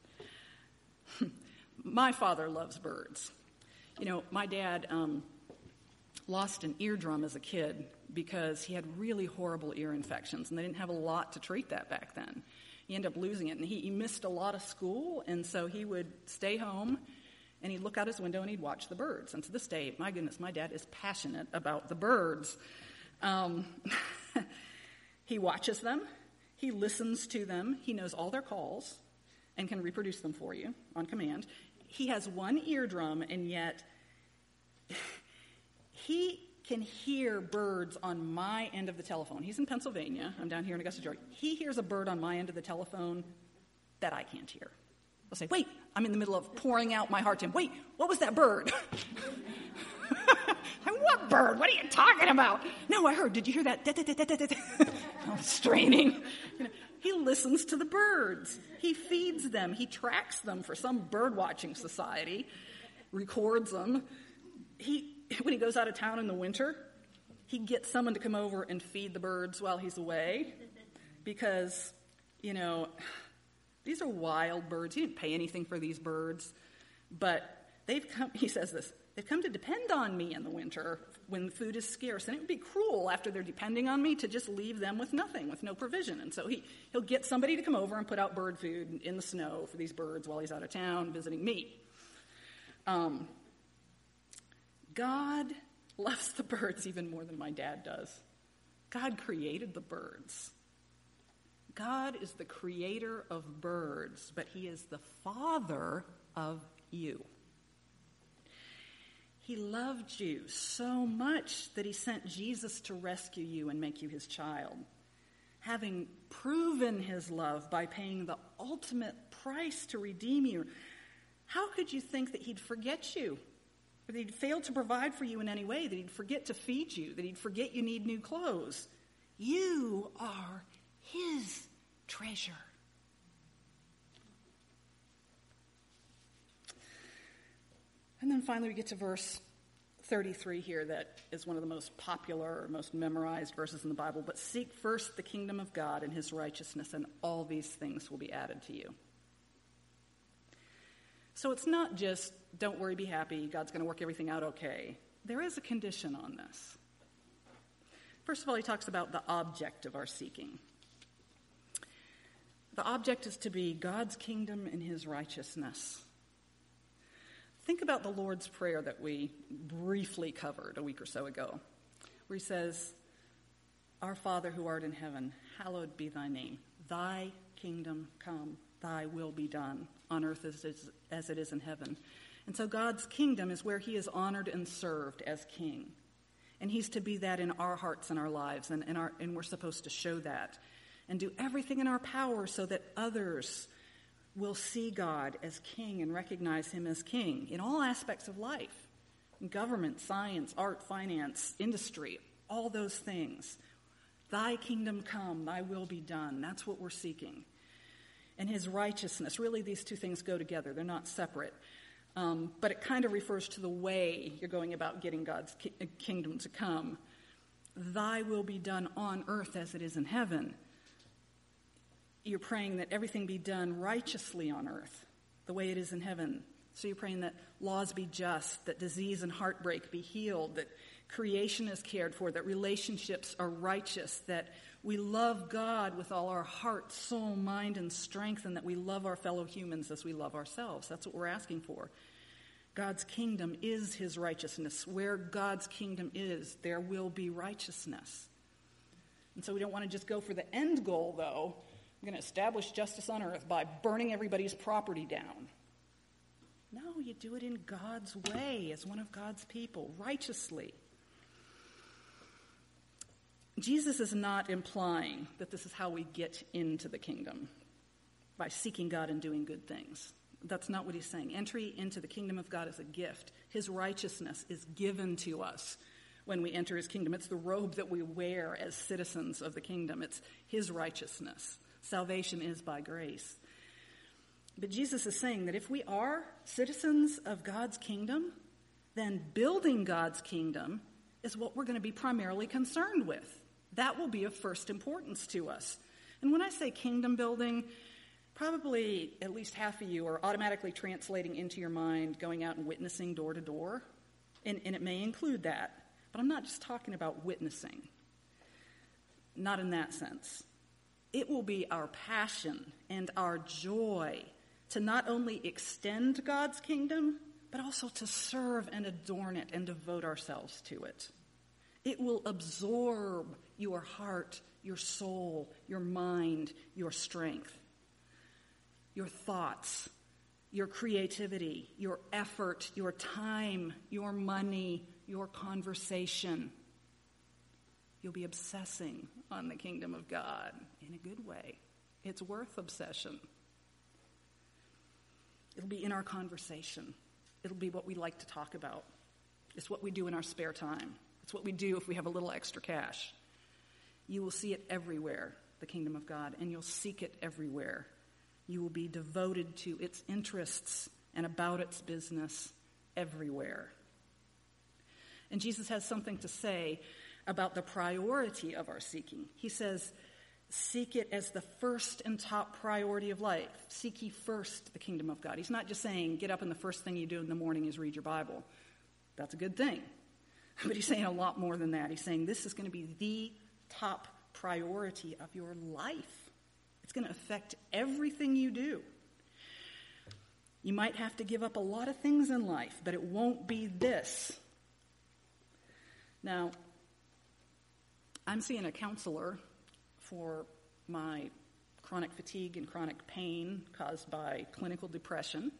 My father loves birds. You know, my dad um, lost an eardrum as a kid because he had really horrible ear infections, and they didn't have a lot to treat that back then. He ended up losing it, and he, he missed a lot of school, and so he would stay home, and he'd look out his window, and he'd watch the birds. And to this day, my goodness, my dad is passionate about the birds. Um, he watches them. He listens to them. He knows all their calls and can reproduce them for you on command. He has one eardrum, and yet he can hear birds on my end of the telephone. He's in Pennsylvania. I'm down here in Augusta, Georgia. He hears a bird on my end of the telephone that I can't hear. I'll say, wait, I'm in the middle of pouring out my heart to him. Wait, what was that bird? What bird? What are you talking about? No, I heard. Did you hear that? I'm straining. You know, he listens to the birds. He feeds them. He tracks them for some bird watching society, records them. He, when he goes out of town in the winter, he gets someone to come over and feed the birds while he's away because, you know, these are wild birds. He didn't pay anything for these birds, but they've come, he says this, they've come to depend on me in the winter when food is scarce. And it would be cruel after they're depending on me to just leave them with nothing, with no provision. And so he, he'll get somebody to come over and put out bird food in the snow for these birds while he's out of town visiting me. Um, God loves the birds even more than my dad does. God created the birds. God is the creator of birds, but he is the father of you. He loved you so much that he sent Jesus to rescue you and make you his child. Having proven his love by paying the ultimate price to redeem you, how could you think that he'd forget you? Or that he'd fail to provide for you in any way, that he'd forget to feed you, that he'd forget you need new clothes? You are his treasure. And then finally we get to verse thirty-three here, that is one of the most popular or most memorized verses in the Bible. But seek first the kingdom of God and his righteousness, and all these things will be added to you. So it's not just, don't worry, be happy, God's going to work everything out okay. There is a condition on this. First of all, he talks about the object of our seeking. The object is to be God's kingdom and his righteousness. Think about the Lord's Prayer that we briefly covered a week or so ago, where he says, Our Father who art in heaven, hallowed be thy name. Thy kingdom come, thy will be done on earth as it is, as it is in heaven. And so God's kingdom is where he is honored and served as king. And he's to be that in our hearts and our lives, and, and, our, and we're supposed to show that and do everything in our power so that others will see God as king and recognize him as king in all aspects of life, in government, science, art, finance, industry, all those things. Thy kingdom come, thy will be done. That's what we're seeking. And his righteousness, really these two things go together. They're not separate. Um, but it kind of refers to the way you're going about getting God's ki- kingdom to come. Thy will be done on earth as it is in heaven. You're praying that everything be done righteously on earth, the way it is in heaven. So you're praying that laws be just, that disease and heartbreak be healed, that creation is cared for, that relationships are righteous, that we love God with all our heart, soul, mind, and strength, and that we love our fellow humans as we love ourselves. That's what we're asking for. God's kingdom is his righteousness. Where God's kingdom is, there will be righteousness. And so we don't want to just go for the end goal, though. We're going to establish justice on earth by burning everybody's property down. No, you do it in God's way, as one of God's people, righteously. Jesus is not implying that this is how we get into the kingdom, by seeking God and doing good things. That's not what he's saying. Entry into the kingdom of God is a gift. His righteousness is given to us when we enter his kingdom. It's the robe that we wear as citizens of the kingdom. It's his righteousness. Salvation is by grace. But Jesus is saying that if we are citizens of God's kingdom, then building God's kingdom is what we're going to be primarily concerned with. That will be of first importance to us. And when I say kingdom building, probably at least half of you are automatically translating into your mind going out and witnessing door to door. And, and it may include that. But I'm not just talking about witnessing. Not in that sense. It will be our passion and our joy to not only extend God's kingdom, but also to serve and adorn it and devote ourselves to it. It will absorb your heart, your soul, your mind, your strength, your thoughts, your creativity, your effort, your time, your money, your conversation. You'll be obsessing on the kingdom of God in a good way. It's worth obsession. It'll be in our conversation. It'll be what we like to talk about. It's what we do in our spare time. It's what we do if we have a little extra cash. You will see it everywhere, the kingdom of God, and you'll seek it everywhere. You will be devoted to its interests and about its business everywhere. And Jesus has something to say about the priority of our seeking. He says, seek it as the first and top priority of life. Seek ye first the kingdom of God. He's not just saying, get up and the first thing you do in the morning is read your Bible. That's a good thing. But he's saying a lot more than that. He's saying this is going to be the top priority of your life. It's going to affect everything you do. You might have to give up a lot of things in life, but it won't be this. Now, I'm seeing a counselor for my chronic fatigue and chronic pain caused by clinical depression.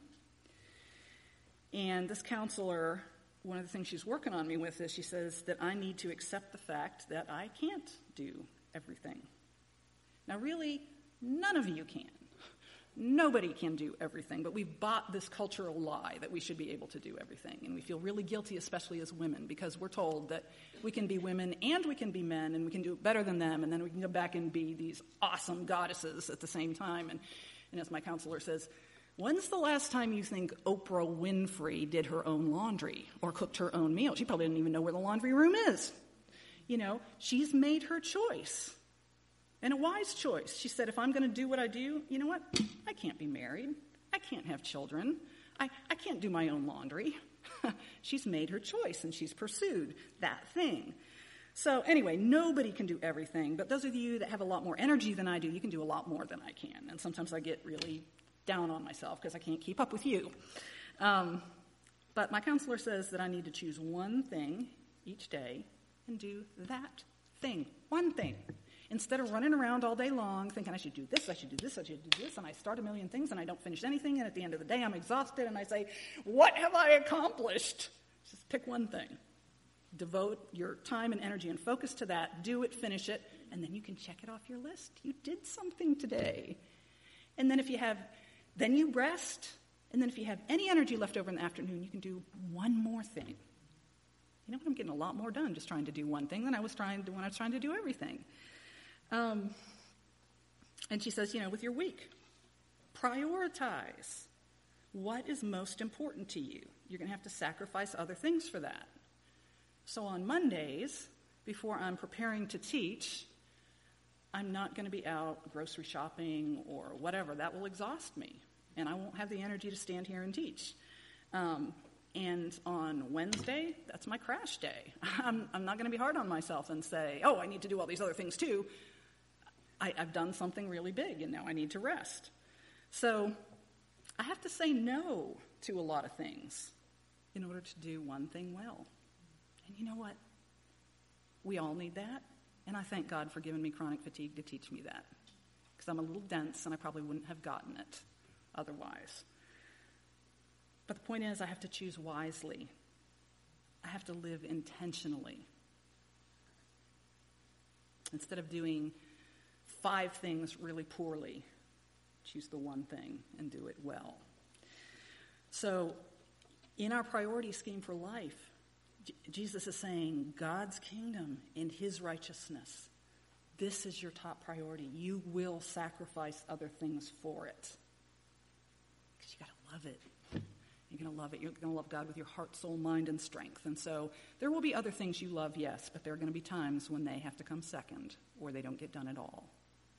And this counselor, one of the things she's working on me with is she says that I need to accept the fact that I can't do everything. Now, really, none of you can. Nobody can do everything, but we've bought this cultural lie that we should be able to do everything. And we feel really guilty, especially as women, because we're told that we can be women and we can be men and we can do it better than them, and then we can go back and be these awesome goddesses at the same time. And, and as my counselor says, when's the last time you think Oprah Winfrey did her own laundry or cooked her own meal? She probably didn't even know where the laundry room is. You know, she's made her choice. And a wise choice. She said, if I'm going to do what I do, you know what? I can't be married. I can't have children. I, I can't do my own laundry. She's made her choice, and she's pursued that thing. So anyway, nobody can do everything. But those of you that have a lot more energy than I do, you can do a lot more than I can. And sometimes I get really down on myself because I can't keep up with you. Um, but my counselor says that I need to choose one thing each day and do that thing. One thing. Instead of running around all day long thinking I should do this, I should do this, I should do this, and I start a million things and I don't finish anything, and at the end of the day I'm exhausted and I say, what have I accomplished? Just pick one thing. Devote your time and energy and focus to that, do it, finish it, and then you can check it off your list. You did something today. And then if you have, then you rest, and then if you have any energy left over in the afternoon, you can do one more thing. You know what? I'm getting a lot more done just trying to do one thing than I was trying to when I was trying to do everything. Um, and she says, you know, with your week, prioritize what is most important to you. You're going to have to sacrifice other things for that. So on Mondays, before I'm preparing to teach, I'm not going to be out grocery shopping or whatever. That will exhaust me, and I won't have the energy to stand here and teach. Um, and on Wednesday, that's my crash day. I'm, I'm not going to be hard on myself and say, oh, I need to do all these other things too. I, I've done something really big, and now I need to rest. So I have to say no to a lot of things in order to do one thing well. And you know what? We all need that, and I thank God for giving me chronic fatigue to teach me that, because I'm a little dense, and I probably wouldn't have gotten it otherwise. But the point is, I have to choose wisely. I have to live intentionally. Instead of doing five things really poorly, choose the one thing and do it well. So, in our priority scheme for life, J- Jesus is saying God's kingdom and his righteousness. This is your top priority. You will sacrifice other things for it. Because you got to love it. You're going to love it. You're going to love God with your heart, soul, mind, and strength. And so there will be other things you love, yes, but there are going to be times when they have to come second or they don't get done at all.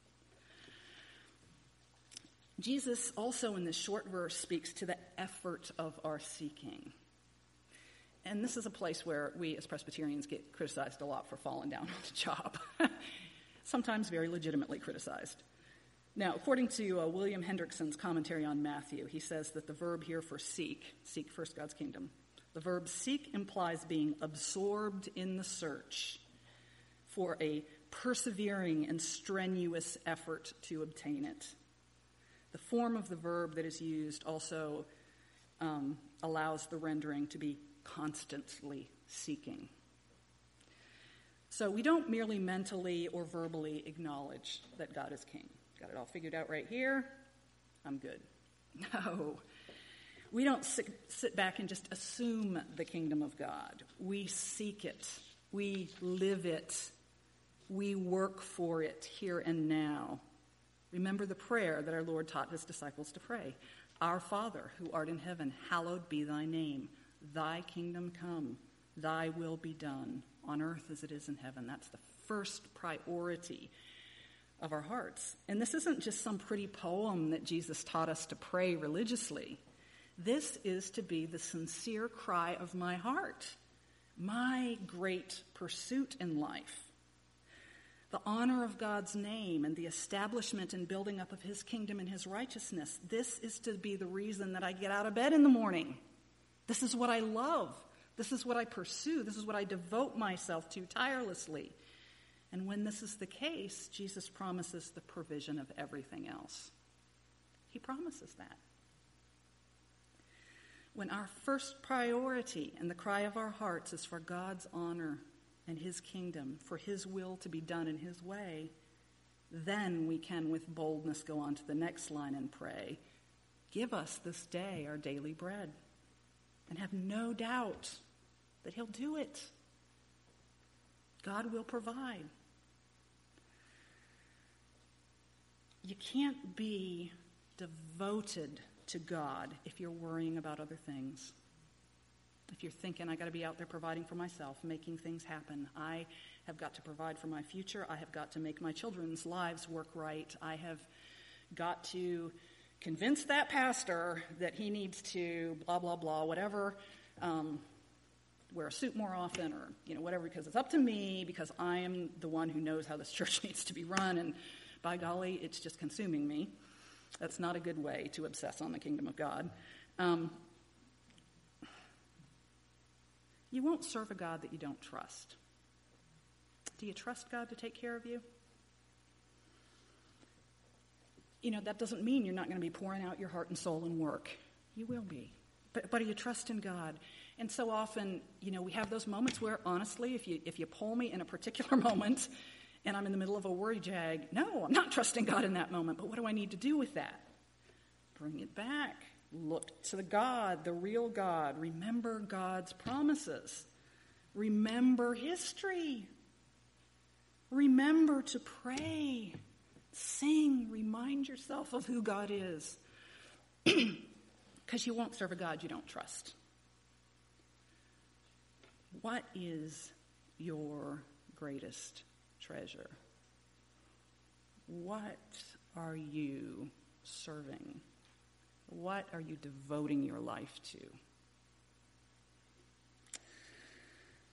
Jesus also in this short verse speaks to the effort of our seeking. And this is a place where we as Presbyterians get criticized a lot for falling down on the job. Sometimes very legitimately criticized. Now, according to uh, William Hendrickson's commentary on Matthew, he says that the verb here for seek, seek first God's kingdom, the verb seek implies being absorbed in the search for a persevering and strenuous effort to obtain it. The form of the verb that is used also um, allows the rendering to be constantly seeking. So we don't merely mentally or verbally acknowledge that God is king. Got it all figured out right here. I'm good. No. We don't sit, sit back and just assume the kingdom of God. We seek it. We live it. We work for it here and now. Remember the prayer that our Lord taught his disciples to pray. Our Father, who art in heaven, hallowed be thy name. Thy kingdom come. Thy will be done on earth as it is in heaven. That's the first priority of our hearts. And this isn't just some pretty poem that Jesus taught us to pray religiously. This is to be the sincere cry of my heart, my great pursuit in life. The honor of God's name and the establishment and building up of his kingdom and his righteousness. This is to be the reason that I get out of bed in the morning. This is what I love. This is what I pursue. This is what I devote myself to tirelessly. And when this is the case, Jesus promises the provision of everything else. He promises that. When our first priority and the cry of our hearts is for God's honor and his kingdom, for his will to be done in his way, then we can with boldness go on to the next line and pray, give us this day our daily bread, and have no doubt that he'll do it. God will provide. You can't be devoted to God if you're worrying about other things. If you're thinking, I got to be out there providing for myself, making things happen. I have got to provide for my future. I have got to make my children's lives work right. I have got to convince that pastor that he needs to blah, blah, blah, whatever, um, wear a suit more often or, you know, whatever, because it's up to me, because I am the one who knows how this church needs to be run, and by golly, it's just consuming me. That's not a good way to obsess on the kingdom of God. Um, you won't serve a God that you don't trust. Do you trust God to take care of you? You know, that doesn't mean you're not going to be pouring out your heart and soul and work. You will be. But, but do you trust in God? And so often, you know, we have those moments where, honestly, if you if you pull me in a particular moment and I'm in the middle of a worry jag, no, I'm not trusting God in that moment. But what do I need to do with that? Bring it back. Look to the God, the real God. Remember God's promises. Remember history. Remember to pray. Sing. Remind yourself of who God is. Because you won't serve a God you don't trust. What is your greatest treasure? What are you serving? What are you devoting your life to?